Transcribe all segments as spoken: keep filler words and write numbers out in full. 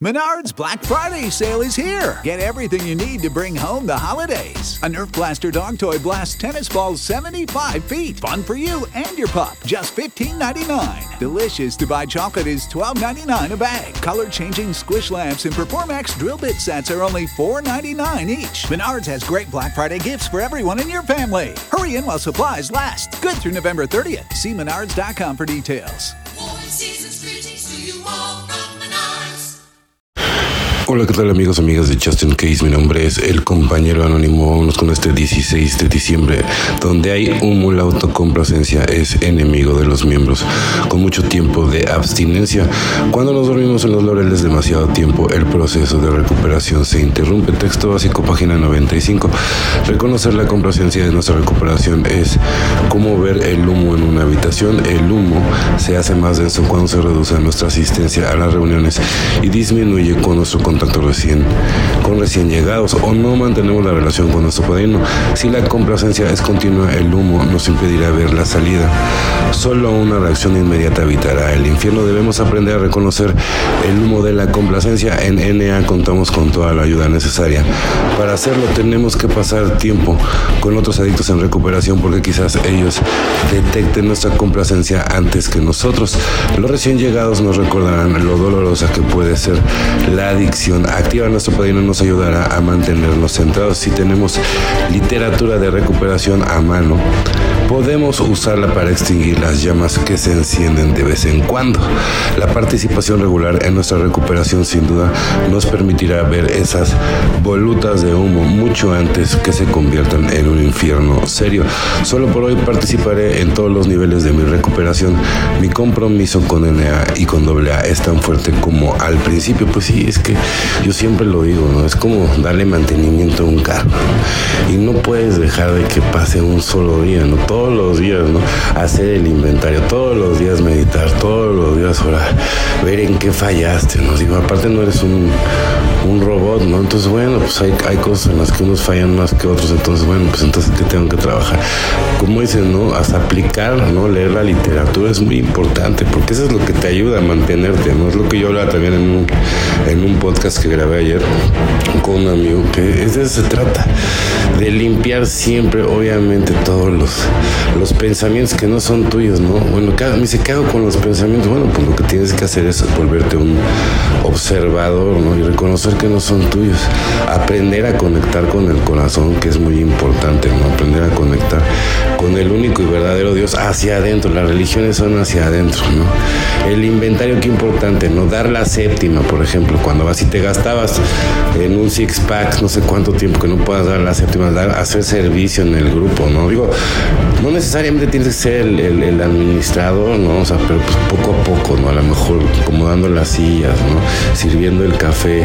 Menards Black Friday sale is here. Get everything you need to bring home the holidays. A Nerf Blaster dog toy blasts tennis balls seventy-five feet. Fun for you and your pup. Just fifteen ninety-nine. Delicious to buy chocolate is twelve ninety-nine a bag. Color-changing squish lamps and Performax drill bit sets are only four ninety-nine each. Menards has great Black Friday gifts for everyone in your family. Hurry in while supplies last. Good through November thirtieth. See menards dot com for details. Hola, ¿qué tal amigos, amigas de Justin Case? Mi nombre es El Compañero Anónimo. Vámonos con este dieciséis de diciembre. Donde hay humo, la autocomplacencia es enemigo de los miembros. Con mucho tiempo de abstinencia, cuando nos dormimos en los laureles demasiado tiempo, el proceso de recuperación se interrumpe. Texto básico, página noventa y cinco. Reconocer la complacencia de nuestra recuperación es como ver el humo en una habitación. El humo se hace más denso cuando se reduce nuestra asistencia a las reuniones y disminuye con nuestro contacto recién con recién llegados o no mantenemos la relación con nuestro padrino. Si la complacencia es continua, el humo nos impedirá ver la salida. Solo una reacción inmediata evitará el infierno. Debemos aprender a reconocer el humo de la complacencia. En N A contamos con toda la ayuda necesaria. Para hacerlo tenemos que pasar tiempo con otros adictos en recuperación, porque quizás ellos detecten nuestra complacencia antes que nosotros. Los recién llegados nos recordarán lo dolorosa que puede ser la adicción activa. Nuestro padrino nos ayudará a mantenernos centrados. Si tenemos literatura de recuperación a mano, podemos usarla para extinguir las llamas que se encienden de vez en cuando. La participación regular en nuestra recuperación sin duda nos permitirá ver esas volutas de humo mucho antes que se conviertan en un infierno serio. Solo por hoy participaré en todos los niveles de mi recuperación. Mi compromiso con N A y con doble A es tan fuerte como al principio. Pues sí, es que yo siempre lo digo, ¿no? Es como darle mantenimiento a un carro y no puedes dejar de que pase un solo día, ¿no? Todos los días, ¿no? Hacer el inventario, todos los días meditar, todos los días orar, ver en qué fallaste, ¿no? Digo, aparte no eres un, un robot, ¿no? Entonces, bueno, pues hay, hay cosas en las que unos fallan más que otros, entonces, bueno, pues entonces, ¿qué tengo que trabajar? Como dicen, ¿no? Hasta aplicar, ¿no? Leer la literatura es muy importante, porque eso es lo que te ayuda a mantenerte, ¿no? Es lo que yo hablaba también en un, en un podcast que grabé ayer con un amigo, que de eso se trata, de limpiar siempre, obviamente, todos los, los pensamientos que no son tuyos, ¿no? Bueno, me dice, ¿qué hago con los pensamientos? Bueno, pues lo que tienes que hacer es volverte un observador, ¿no? Y reconocer que no son tuyos. Aprender a conectar con el corazón, que es muy importante, ¿no? Aprender a conectar con el único y verdadero Dios hacia adentro. Las religiones son hacia adentro, ¿no? El inventario, qué importante, ¿no? Dar la séptima, por ejemplo, cuando vas y te gastabas en un six pack, no sé cuánto tiempo que no puedas dar la séptima, dar, hacer servicio en el grupo, ¿no? Digo, no necesariamente tienes que ser el, el, el administrador, ¿no? O sea, pero pues poco a poco, ¿no? A lo mejor acomodando las sillas, ¿no? Sirviendo el café,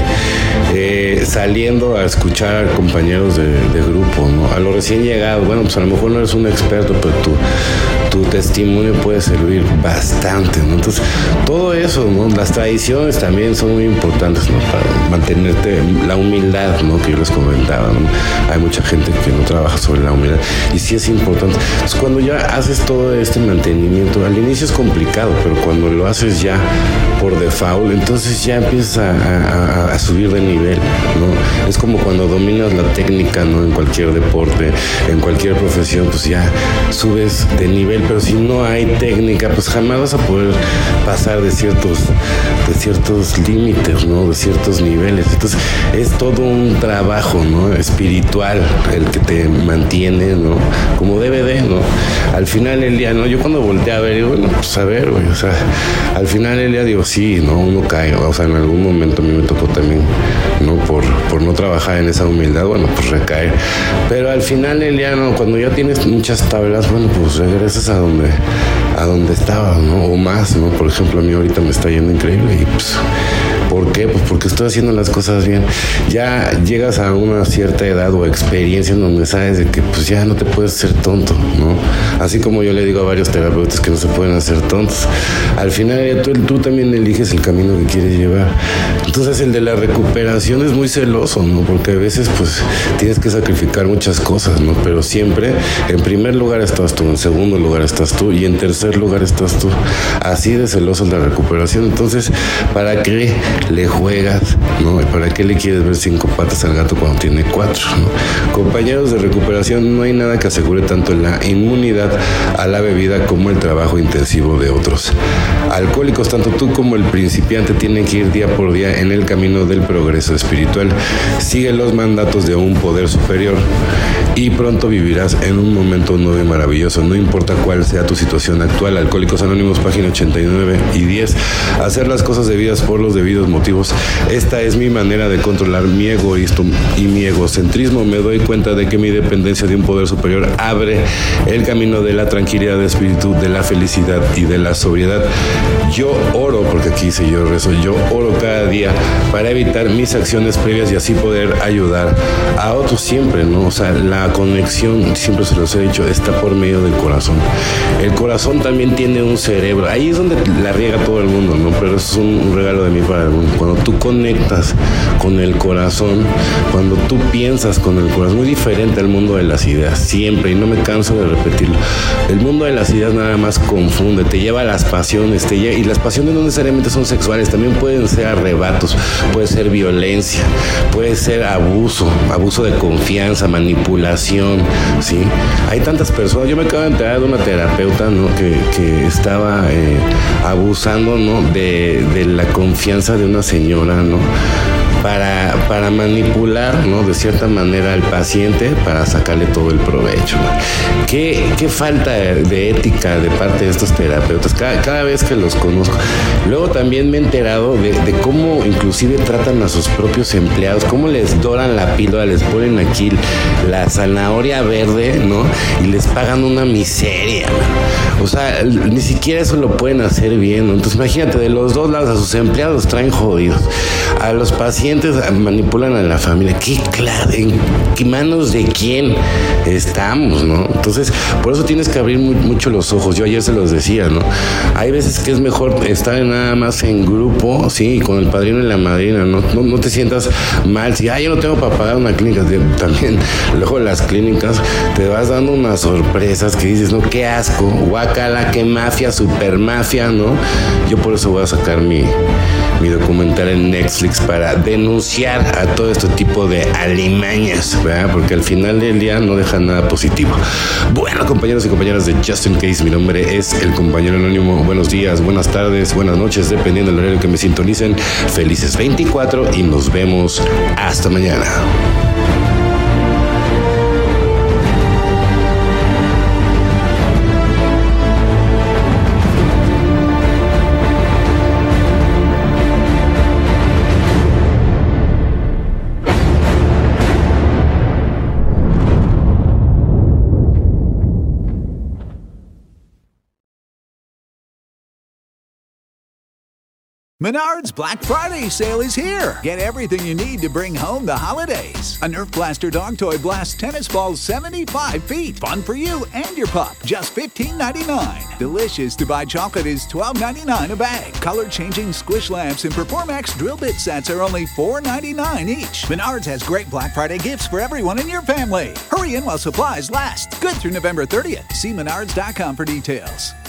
eh, saliendo a escuchar a compañeros de, de grupo, ¿no? A los recién llegados, bueno, pues a lo mejor no eres un experto, pero tú tu testimonio puede servir bastante, ¿no? Entonces, todo eso, ¿no? Las tradiciones también son muy importantes, ¿no? Para mantenerte la humildad, ¿no? Que yo les comentaba, ¿no? Hay mucha gente que no trabaja sobre la humildad y sí es importante. Entonces, cuando ya haces todo este mantenimiento, al inicio es complicado, pero cuando lo haces ya por default, entonces ya empiezas a, a, a subir de nivel, ¿no? Es como cuando dominas la técnica, ¿no? En cualquier deporte, en cualquier profesión, pues ya subes de nivel, pero si no hay técnica, pues jamás vas a poder pasar de ciertos, de ciertos límites, ¿no? De ciertos niveles. Entonces, es todo un trabajo, ¿no? Espiritual, el que te mantiene, ¿no? Como debe de, ¿no? Al final del día, ¿no? Yo cuando volteé a ver, digo, bueno, pues a ver, güey, o sea, al final del día digo, sí, ¿no? Uno cae, o sea, en algún momento a mí me tocó también, ¿no? Por, por no trabajar en esa humildad, bueno, pues recaer. Pero al final del día, ¿no? Cuando ya tienes muchas tablas, bueno, pues regresas a donde, a donde estabas, ¿no? O más, ¿no? Por ejemplo, a mí ahorita me está yendo increíble y pues, ¿por qué? Pues porque estoy haciendo las cosas bien. Ya llegas a una cierta edad o experiencia en donde sabes de que pues ya no te puedes ser tonto, ¿no? Así como yo le digo a varios terapeutas que no se pueden hacer tontos. Al final tú, tú también eliges el camino que quieres llevar. Entonces el de la recuperación es muy celoso, ¿no? Porque a veces pues tienes que sacrificar muchas cosas, ¿no? Pero siempre en primer lugar estás tú, en segundo lugar estás tú y en tercer lugar estás tú. Así de celoso es la recuperación. Entonces, ¿para qué le juegas, ¿no? ¿Para qué le quieres ver cinco patas al gato cuando tiene cuatro, ¿no? Compañeros de recuperación, no hay nada que asegure tanto la inmunidad a la bebida como el trabajo intensivo de otros. Alcohólicos, tanto tú como el principiante tienen que ir día por día en el camino del progreso espiritual. Sigue los mandatos de un poder superior y pronto vivirás en un momento nuevo y maravilloso, no importa cuál sea tu situación actual. Alcohólicos Anónimos, página ochenta y nueve y diez. Hacer las cosas debidas por los debidos motivos. Esta es mi manera de controlar mi egoísmo y mi egocentrismo. Me doy cuenta de que mi dependencia de un poder superior abre el camino de la tranquilidad de espíritu, de la felicidad y de la sobriedad. Yo oro, porque aquí dice yo rezo, yo oro cada día para evitar mis acciones previas y así poder ayudar a otros siempre, ¿no? O sea, la conexión, siempre se los he dicho, está por medio del corazón. El corazón también tiene un cerebro. Ahí es donde la riega todo el mundo, ¿no? Pero eso es un, un regalo de mí para el mundo. Cuando tú conectas con el corazón, cuando tú piensas con el corazón, muy diferente al mundo de las ideas, siempre, y no me canso de repetirlo. El mundo de las ideas nada más confunde, te lleva a las pasiones, te lleva, y las pasiones no necesariamente son sexuales, también pueden ser arrebatos, puede ser violencia, puede ser abuso, abuso de confianza, manipulación, ¿sí? Hay tantas personas, yo me acabo de enterar de una terapeuta, ¿no? que, que estaba eh, abusando, ¿no? de, de la confianza de una señora, ¿no? Para, para manipular, ¿no? de cierta manera al paciente para sacarle todo el provecho, ¿no? ¿Qué, qué falta de ética de parte de estos terapeutas? Cada, cada vez que los conozco. Luego también me he enterado de, de cómo inclusive tratan a sus propios empleados, cómo les doran la píldora, les ponen aquí la zanahoria verde, ¿no? Y les pagan una miseria, ¿no? O sea, ni siquiera eso lo pueden hacer bien, ¿no? Entonces imagínate, de los dos lados, a sus empleados los traen jodidos, a los pacientes manipulan a la familia. ¿Qué, claro, en qué manos de quién estamos, no? Entonces, por eso tienes que abrir muy, mucho los ojos. Yo ayer se los decía, ¿no? Hay veces que es mejor estar nada más en grupo, sí, con el padrino y la madrina, ¿no? No, no te sientas mal. Si, ah, yo no tengo para pagar una clínica. También, luego las clínicas, te vas dando unas sorpresas que dices, no, qué asco, guacala, qué mafia, super mafia, ¿no? Yo por eso voy a sacar mi, mi documental en Netflix para denunciar a todo este tipo de alimañas, ¿verdad? Porque al final del día no deja nada positivo. Bueno, compañeros y compañeras de Just In Case, mi nombre es el compañero anónimo. Buenos días, buenas tardes, buenas noches, dependiendo del horario que me sintonicen. Felices veinticuatro y nos vemos hasta mañana. Menards Black Friday sale is here. Get everything you need to bring home the holidays. A Nerf Blaster dog toy blasts tennis balls seventy-five feet. Fun for you and your pup. Just fifteen ninety-nine. Delicious to buy chocolate is twelve ninety-nine a bag. Color-changing squish lamps and Performax drill bit sets are only four ninety-nine each. Menards has great Black Friday gifts for everyone in your family. Hurry in while supplies last. Good through November thirtieth. See menards dot com for details.